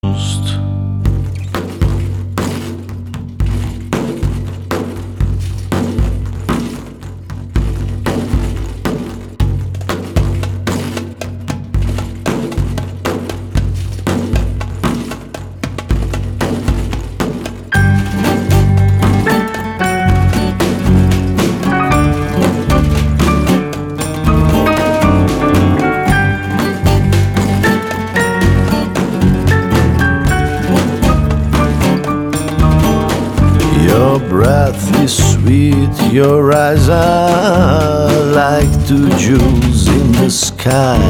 Most. Your breath is sweet, your eyes are like two jewels in the sky.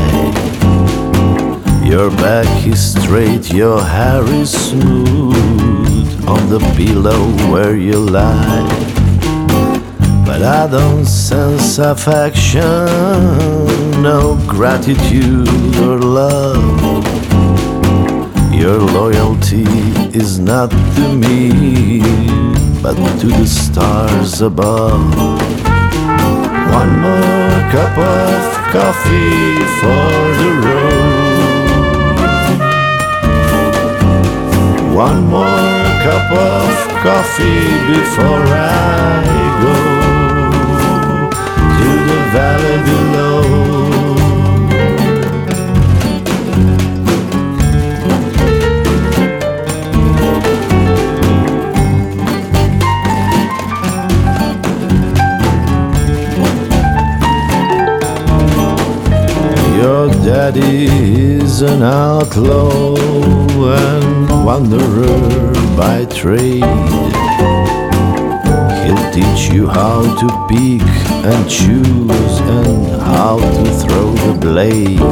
Your back is straight, your hair is smooth on the pillow where you lie. But I don't sense affection, no gratitude or love. Your loyalty is not to me, but to the stars above. One more cup of coffee for the road. One more cup of coffee before I go to the valley below. Your daddy is an outlaw and wanderer by trade. He'll teach you how to pick and choose and how to throw the blade.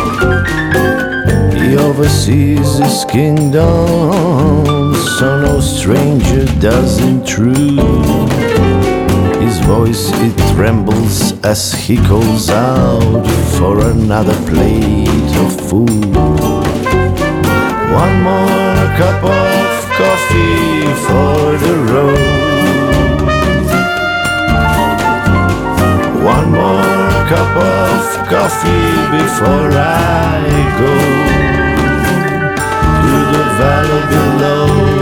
He oversees his kingdom, so no stranger does intrude. His voice, it trembles as he calls out for another plate of food. One more cup of coffee for the road. One more cup of coffee before I go to the valley below.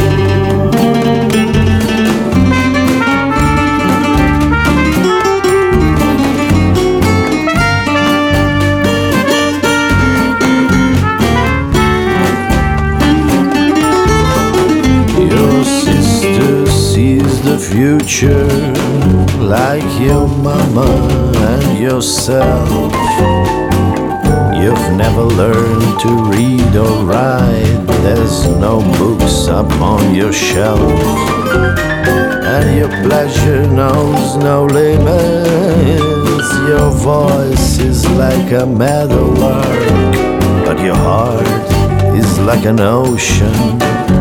The future, like your mama and yourself. You've never learned to read or write, there's no books up on your shelf. And your pleasure knows no limits. Your voice is like a meadowlark, but your heart is like an ocean,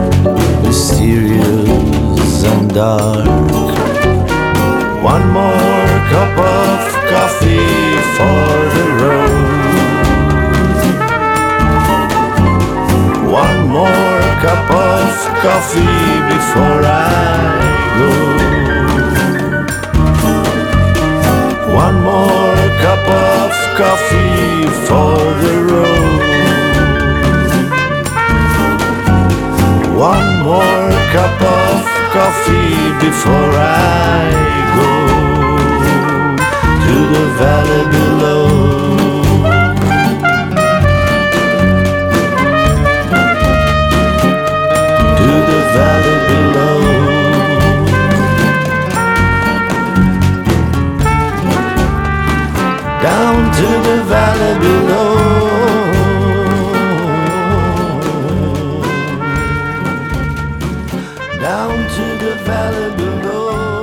mysterious and dark. One more cup of coffee for the road. One more cup of coffee before I go. One more cup of coffee for the road. One more cup of coffee before I go to the valley below. To the valley below. Down to the valley below. Down to the valley below.